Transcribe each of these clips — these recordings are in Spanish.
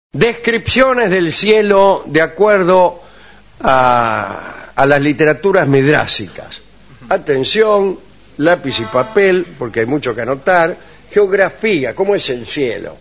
Descripciones del cielo de acuerdo a las literaturas midrásicas. Atención, lápiz y papel, porque hay mucho que anotar. Geografía, ¿cómo es el cielo?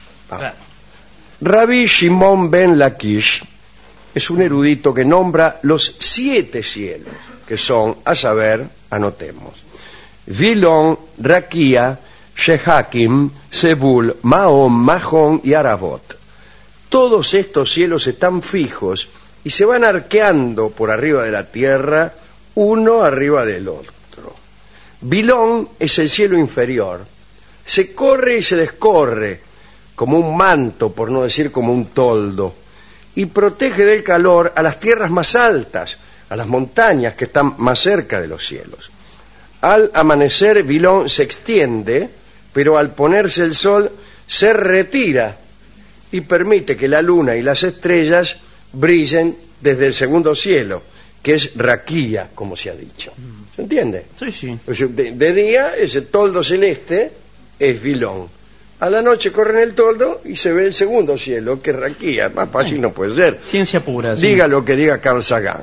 Rabbi Shimon ben Lakish es un erudito que nombra los 7 cielos, que son, a saber, anotemos: Vilón, Raquía, Shehakim, Sebul, Mahón, Mahón y Arabot. Todos estos cielos están fijos y se van arqueando por arriba de la tierra, uno arriba del otro. Vilón es el cielo inferior. Se corre y se descorre como un manto, por no decir como un toldo, y protege del calor a las tierras más altas, a las montañas que están más cerca de los cielos. Al amanecer, Vilón se extiende, pero al ponerse el sol se retira y permite que la luna y las estrellas brillen desde el segundo cielo, que es Raquía, como se ha dicho. ¿Se entiende? Sí, sí. De día, ese toldo celeste es Vilón. A la noche corre en el toldo y se ve el segundo cielo, que es Raquía. Más fácil no puede ser. Ciencia pura. Diga sí. lo que diga Carl Sagan.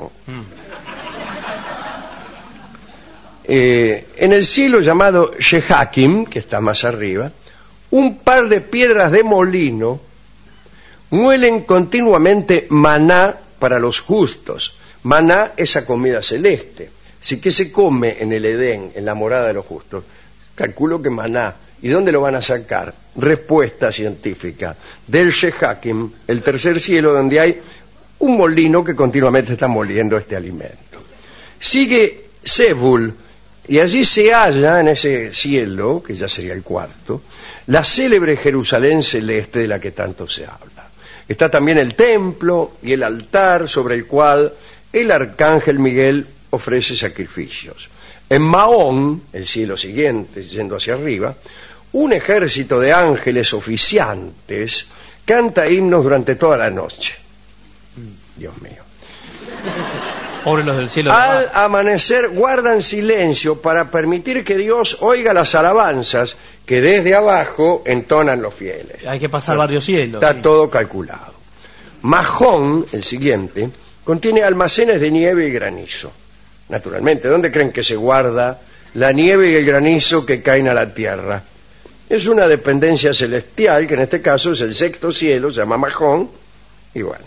En el cielo llamado Shehakim, que está más arriba, un par de piedras de molino muelen continuamente maná para los justos. Maná, esa comida celeste. Así que se come en el Edén, en la morada de los justos. Calculo que maná. ¿Y dónde lo van a sacar? Respuesta científica. Del Shehakim, el tercer cielo, donde hay un molino que continuamente está moliendo este alimento. Sigue Sebul, y allí se halla, en ese cielo, que ya sería el cuarto, la célebre Jerusalén celeste de la que tanto se habla. Está también el templo y el altar sobre el cual el arcángel Miguel ofrece sacrificios. En Mahón, el cielo siguiente, yendo hacia arriba, un ejército de ángeles oficiantes canta himnos durante toda la noche. Dios mío. Pobres los del cielo. Al amanecer guardan silencio para permitir que Dios oiga las alabanzas que desde abajo entonan los fieles. Hay que pasar varios cielos. Está sí. todo calculado. Mahón, el siguiente, contiene almacenes de nieve y granizo. Naturalmente, ¿dónde creen que se guarda la nieve y el granizo que caen a la tierra? Es una dependencia celestial, que en este caso es el sexto cielo, se llama Mahón, y bueno.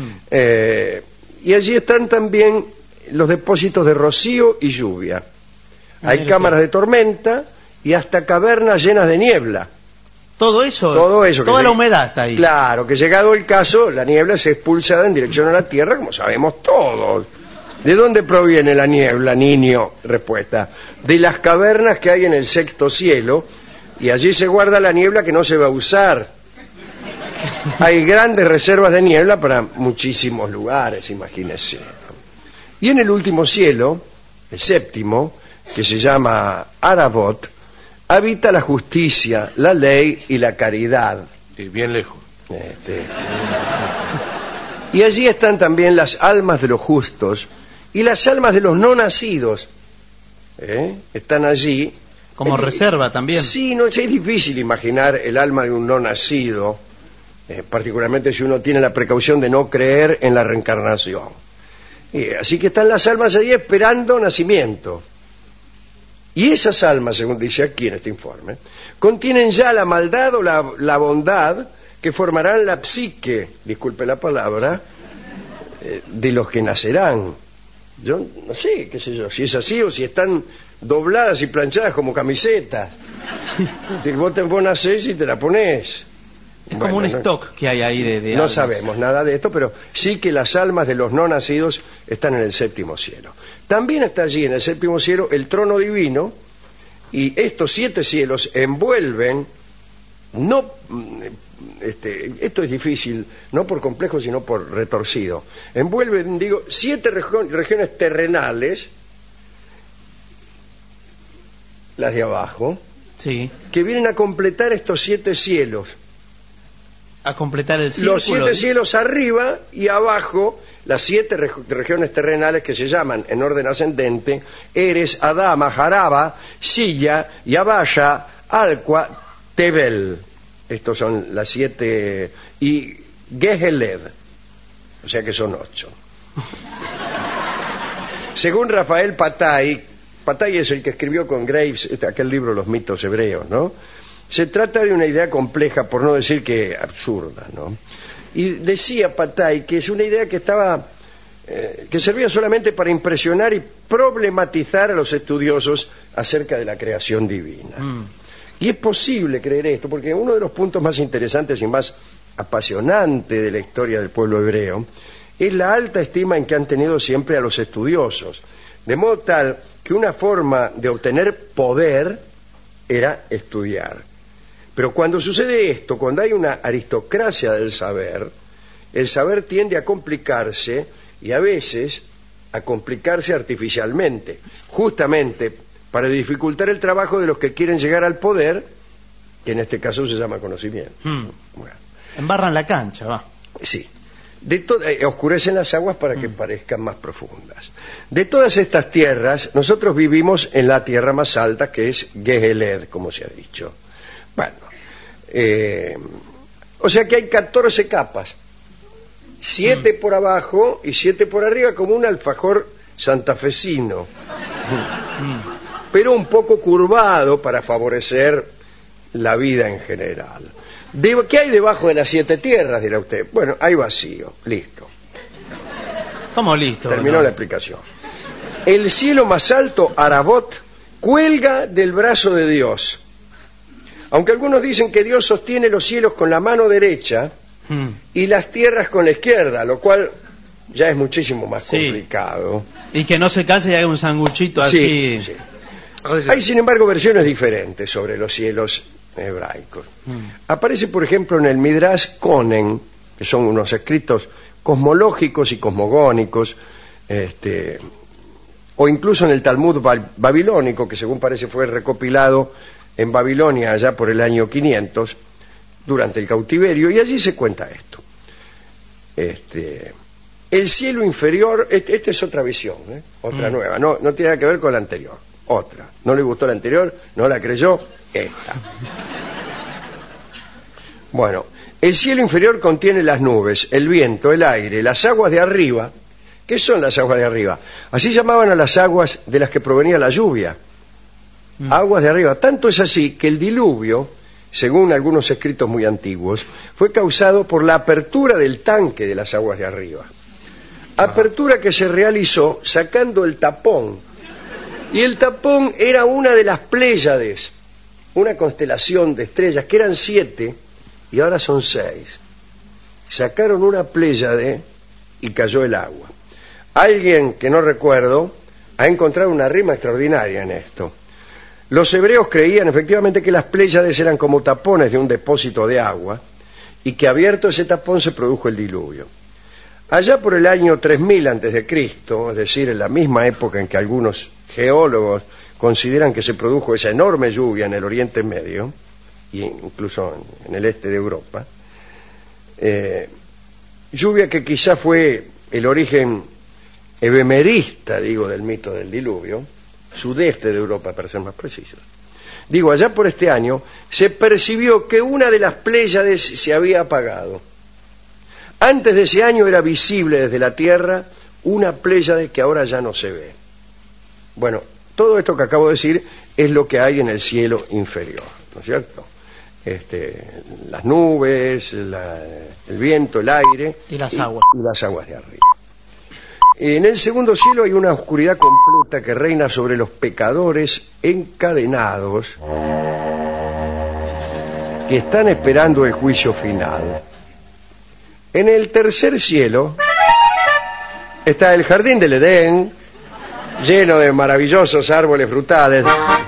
Y allí están también los depósitos de rocío y lluvia. Hay cámaras de tormenta y hasta cavernas llenas de niebla. Todo eso. Toda la humedad está ahí. Claro, que llegado el caso, la niebla es expulsada en dirección a la tierra, como sabemos todos. ¿De dónde proviene la niebla, niño? Respuesta: de las cavernas que hay en el sexto cielo, y allí se guarda la niebla que no se va a usar. Hay grandes reservas de niebla para muchísimos lugares, imagínense. Y en el último cielo, el séptimo, que se llama Arabot, habita la justicia, la ley y la caridad. Sí, bien lejos. Y allí están también las almas de los justos y las almas de los no nacidos. Están allí. Como reserva también. Sí, no es difícil imaginar el alma de un no nacido, particularmente si uno tiene la precaución de no creer en la reencarnación. Así que están las almas allí esperando nacimiento. Y esas almas, según dice aquí en este informe, contienen ya la maldad o la bondad que formarán la psique, disculpe la palabra, de los que nacerán. Yo no sé, qué sé yo, si es así o si están dobladas y planchadas como camisetas. Vos nacés y te la ponés. Es como un stock que hay ahí de no almas. sabemos nada de esto, pero sí que las almas de los no nacidos están en el séptimo cielo. También está allí en el séptimo cielo el trono divino, y estos 7 cielos envuelven, esto es difícil, no por complejo sino por retorcido, envuelven, 7 regiones terrenales, las de abajo, sí, que vienen a completar estos 7 cielos. A completar el círculo. Los 7 cielos arriba y abajo, las 7 regiones terrenales que se llaman, en orden ascendente, Eres, Adama, Jaraba, Silla, Yabaya, Alqua, Tebel. Estos son las 7. Y Geheled, o sea que son 8. Según Rafael Patai es el que escribió con Graves aquel libro Los mitos hebreos, ¿no? Se trata de una idea compleja, por no decir que absurda, ¿no? Y decía Patai que es una idea que que servía solamente para impresionar y problematizar a los estudiosos acerca de la creación divina. Y es posible creer esto, porque uno de los puntos más interesantes y más apasionantes de la historia del pueblo hebreo es la alta estima en que han tenido siempre a los estudiosos, de modo tal que una forma de obtener poder era estudiar. Pero cuando sucede esto, cuando hay una aristocracia del saber, el saber tiende a complicarse y a veces a complicarse artificialmente, justamente para dificultar el trabajo de los que quieren llegar al poder, que en este caso se llama conocimiento. Bueno. Embarran la cancha, va. Sí. Oscurecen las aguas para que parezcan más profundas. De todas estas tierras, nosotros vivimos en la tierra más alta, que es Geheled, como se ha dicho. Bueno, o sea que hay 14 capas, 7 por abajo y 7 por arriba, como un alfajor santafesino, pero un poco curvado para favorecer la vida en general. ¿Qué hay debajo de las 7 tierras, dirá usted? Bueno, hay vacío, listo. ¿Cómo listo? Terminó la explicación. El cielo más alto, Arabot, cuelga del brazo de Dios. Aunque algunos dicen que Dios sostiene los cielos con la mano derecha y las tierras con la izquierda, lo cual ya es muchísimo más complicado. Y que no se canse y haga un sanguchito así. Sí. Hay, sin embargo, versiones diferentes sobre los cielos hebraicos. Aparece, por ejemplo, en el Midrash Konen, que son unos escritos cosmológicos y cosmogónicos, o incluso en el Talmud babilónico, que según parece fue recopilado en Babilonia allá por el año 500, durante el cautiverio, y allí se cuenta esto. El cielo inferior, esta es otra visión, otra nueva, no tiene nada que ver con la anterior, otra. No le gustó la anterior, no la creyó, esta. Bueno, el cielo inferior contiene las nubes, el viento, el aire, las aguas de arriba. ¿Qué son las aguas de arriba? Así llamaban a las aguas de las que provenía la lluvia. Aguas de arriba. Tanto es así que el diluvio, según algunos escritos muy antiguos, fue causado por la apertura del tanque de las aguas de arriba. Apertura que se realizó sacando el tapón. Y el tapón era una de las Pléyades, una constelación de estrellas, que eran 7 y ahora son 6. Sacaron una Pléyade y cayó el agua. Alguien, que no recuerdo, ha encontrado una rima extraordinaria en esto. Los hebreos creían efectivamente que las Pléyades eran como tapones de un depósito de agua y que abierto ese tapón se produjo el diluvio. Allá por el año 3000 a.C., es decir, en la misma época en que algunos geólogos consideran que se produjo esa enorme lluvia en el Oriente Medio, e incluso en el este de Europa, lluvia que quizá fue el origen ebemerista, del mito del diluvio, sudeste de Europa, para ser más precisos. Allá por este año se percibió que una de las Pléyades se había apagado. Antes de ese año era visible desde la Tierra una Pléyade que ahora ya no se ve. Bueno, todo esto que acabo de decir es lo que hay en el cielo inferior, ¿no es cierto? Las nubes, el viento, el aire y las aguas de arriba. En el segundo cielo hay una oscuridad completa que reina sobre los pecadores encadenados que están esperando el juicio final. En el tercer cielo está el jardín del Edén, lleno de maravillosos árboles frutales.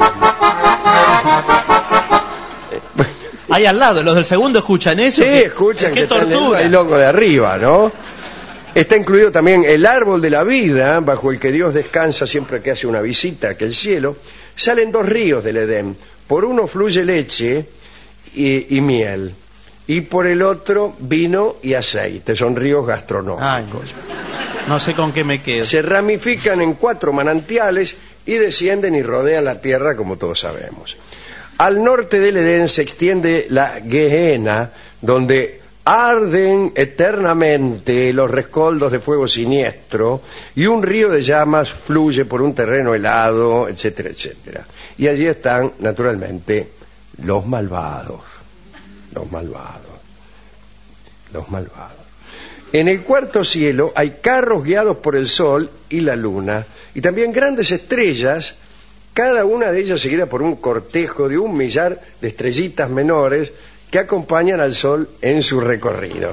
Ahí al lado, los del segundo escuchan eso. Sí, escuchan que tortura. El loco de arriba, ¿no? Está incluido también el árbol de la vida, bajo el que Dios descansa siempre que hace una visita a aquel cielo. Salen 2 ríos del Edén. Por uno fluye leche y miel, y por el otro vino y aceite. Son ríos gastronómicos. Ay, no sé con qué me quedo. Se ramifican en 4 manantiales y descienden y rodean la tierra, como todos sabemos. Al norte del Edén se extiende la Gehenna, donde arden eternamente los rescoldos de fuego siniestro y un río de llamas fluye por un terreno helado, etcétera, etcétera. Y allí están, naturalmente, los malvados. Los malvados. Los malvados. En el cuarto cielo hay carros guiados por el sol y la luna, y también grandes estrellas, cada una de ellas seguida por un cortejo de 1 millar de estrellitas menores que acompañan al sol en su recorrido.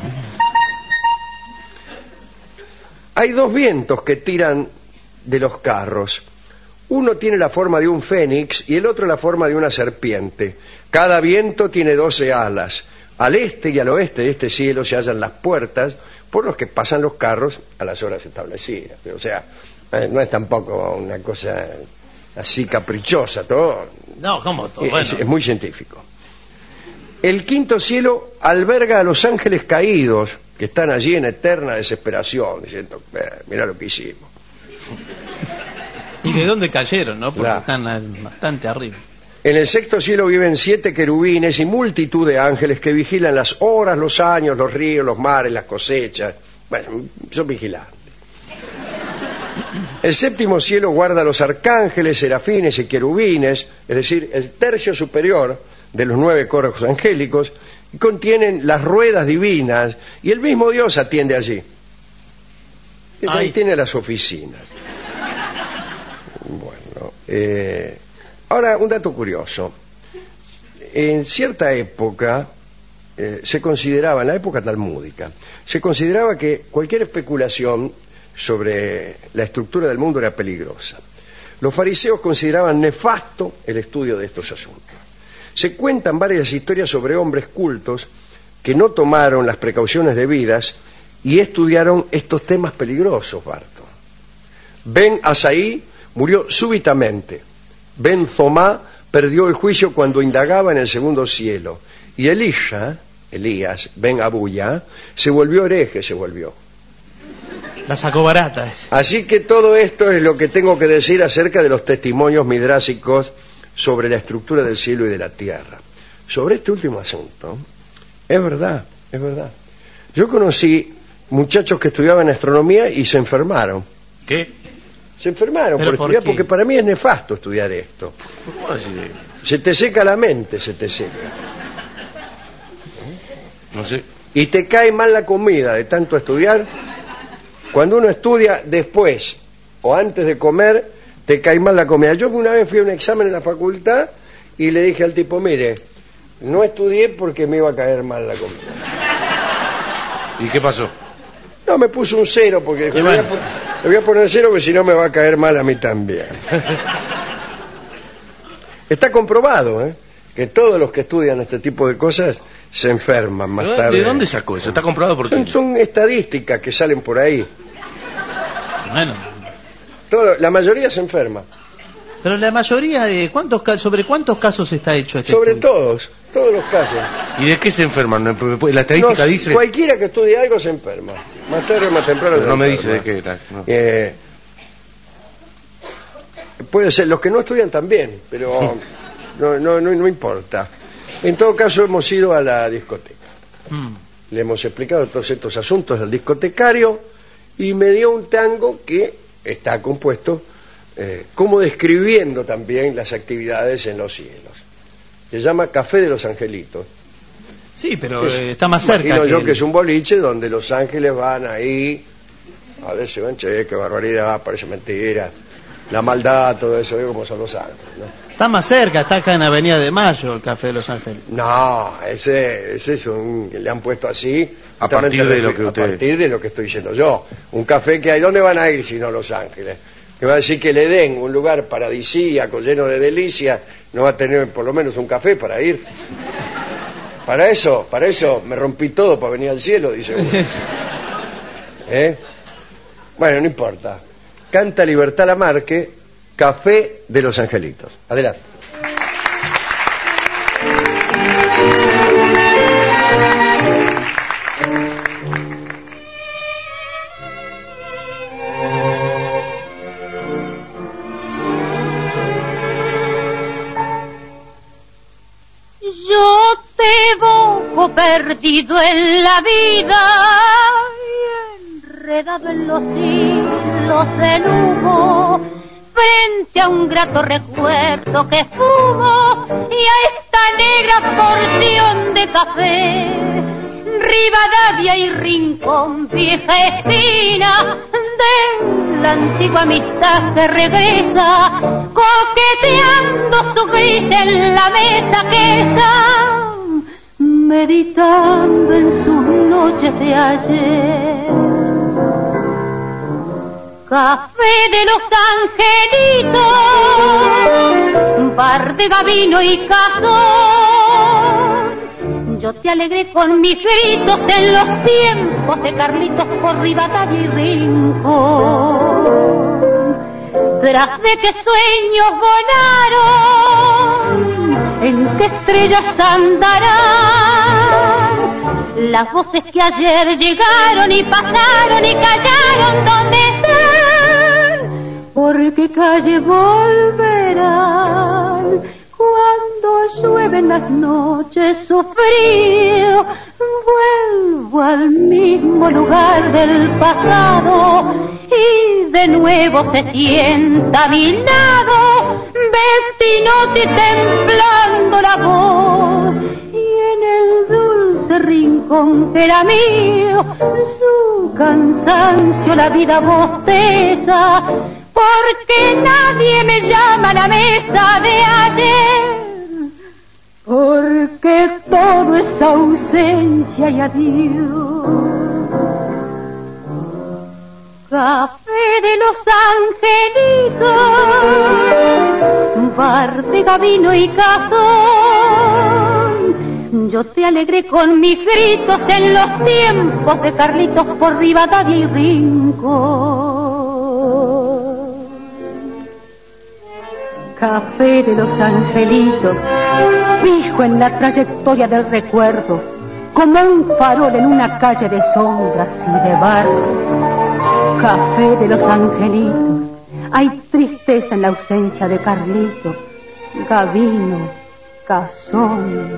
Hay 2 vientos que tiran de los carros. Uno tiene la forma de un fénix y el otro la forma de una serpiente. Cada viento tiene 12 alas. Al este y al oeste de este cielo se hallan las puertas por los que pasan los carros a las horas establecidas. O sea, no es tampoco una cosa así caprichosa, todo. No, ¿cómo todo? Es muy científico. El quinto cielo alberga a los ángeles caídos que están allí en eterna desesperación, diciendo, mira lo que hicimos. ¿Y de dónde cayeron, no? Porque Claro. están bastante arriba. En el sexto cielo viven 7 querubines y multitud de ángeles que vigilan las horas, los años, los ríos, los mares, las cosechas. Bueno, son vigilantes. El séptimo cielo guarda a los arcángeles, serafines y querubines, es decir, el tercio superior de los 9 coros angélicos, y contienen las ruedas divinas, y el mismo Dios atiende allí. Ahí tiene las oficinas. Bueno, ahora un dato curioso. En cierta época se consideraba, en la época talmúdica, se consideraba que cualquier especulación sobre la estructura del mundo era peligrosa. Los fariseos consideraban nefasto el estudio de estos asuntos. Se cuentan varias historias sobre hombres cultos que no tomaron las precauciones debidas y estudiaron estos temas peligrosos, Barto. Ben Asaí murió súbitamente. Ben Zomá perdió el juicio cuando indagaba en el segundo cielo. Y Elías, Ben Abuya, se volvió hereje, La sacó barata ese. Así que todo esto es lo que tengo que decir acerca de los testimonios midrásicos sobre la estructura del cielo y de la tierra. Sobre este último asunto, es verdad. Yo conocí muchachos que estudiaban astronomía y se enfermaron. ¿Qué? Se enfermaron por estudiar, qué? porque para mí es nefasto estudiar esto. ¿Cómo así? Se te seca la mente, No sé. Y te cae mal la comida de tanto estudiar. Cuando uno estudia después o antes de comer, te cae mal la comida. Yo una vez fui a un examen en la facultad y le dije al tipo, mire, no estudié porque me iba a caer mal la comida. ¿Y qué pasó? No, me puso un 0 porque dijo, bueno. le voy a poner 0 porque si no me va a caer mal a mí también. Está comprobado, que todos los que estudian este tipo de cosas se enferman más tarde. ¿De dónde sacó eso? ¿Está comprobado por qué? Son estadísticas que salen por ahí. Bueno, La mayoría se enferma. pero la mayoría de ¿sobre cuántos casos está hecho este Sobre estudio? todos los casos. ¿Y de qué se enferman? La estadística No, dice... cualquiera que estudie algo se enferma. Más tarde o más temprano. Pero se no me enferma. dice de qué era. No. Puede ser, los que no estudian también, pero no importa. En todo caso, hemos ido a la discoteca. Le hemos explicado todos estos asuntos al discotecario y me dio un tango que está compuesto como describiendo también las actividades en los cielos. Se llama Café de los Angelitos. Sí, pero está más cerca. Imagino yo el- que es un boliche donde los ángeles van ahí, a veces van, che, qué barbaridad, parece mentira, la maldad, todo eso, ¿ve cómo son los ángeles, ¿no? Está más cerca, está acá en Avenida de Mayo, el Café de los Ángeles. No, ese es le han puesto así A partir de lo que a usted... partir de lo que estoy diciendo yo. Un café que hay, ¿dónde van a ir si no Los Ángeles? Me va a decir que le den un lugar paradisíaco, lleno de delicias, no va a tener por lo menos un café para ir. Para eso me rompí todo para venir al cielo, dice uno. Bueno, no importa. Canta Libertad Lamarque, Café de los Angelitos. Adelante. Yo te evoco, perdido en la vida y enredado en los hilos del humo, frente a un grato recuerdo que fumo y a esta negra porción de café, Rivadavia y Rincón, vieja esquina de la antigua amistad que regresa, coqueteando su gris en la mesa que está meditando en sus noches de ayer. Café de los Angelitos, bar de Gabino y Cazón, yo te alegré con mis gritos en los tiempos de Carlitos por Rivadavia y Rincón. Tras de qué sueños volaron, en qué estrellas andarán las voces que ayer llegaron y pasaron y callaron, ¿dónde están? ¿Por qué calle volverán? Cuando llueven las noches su frío, vuelvo al mismo lugar del pasado y de nuevo se sienta a mi lado Bettinotti temblando la voz, y en el dulce rincón que era mío su cansancio la vida bosteza, porque nadie me llama a la mesa de ayer, porque todo es ausencia y adiós. Café de los Angelitos, bar de Gabino y Cazón, yo te alegré con mis gritos en los tiempos de Carlitos por Rivadavia y Rincón. Café de los Angelitos, fijo en la trayectoria del recuerdo, como un farol en una calle de sombras y de barro. Café de los Angelitos, hay tristeza en la ausencia de Carlitos, Gabino, Cazón.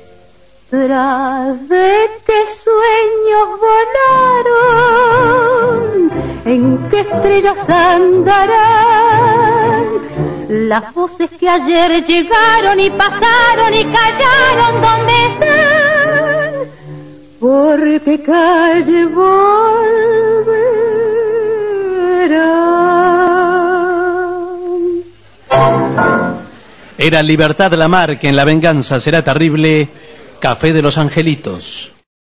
Tras de qué sueños volaron, en qué estrellas andarán las voces que ayer llegaron y pasaron y callaron, ¿dónde están? ¿Por qué calle volverán? Era Libertad Lamarque en La venganza será terrible, Café de los Angelitos.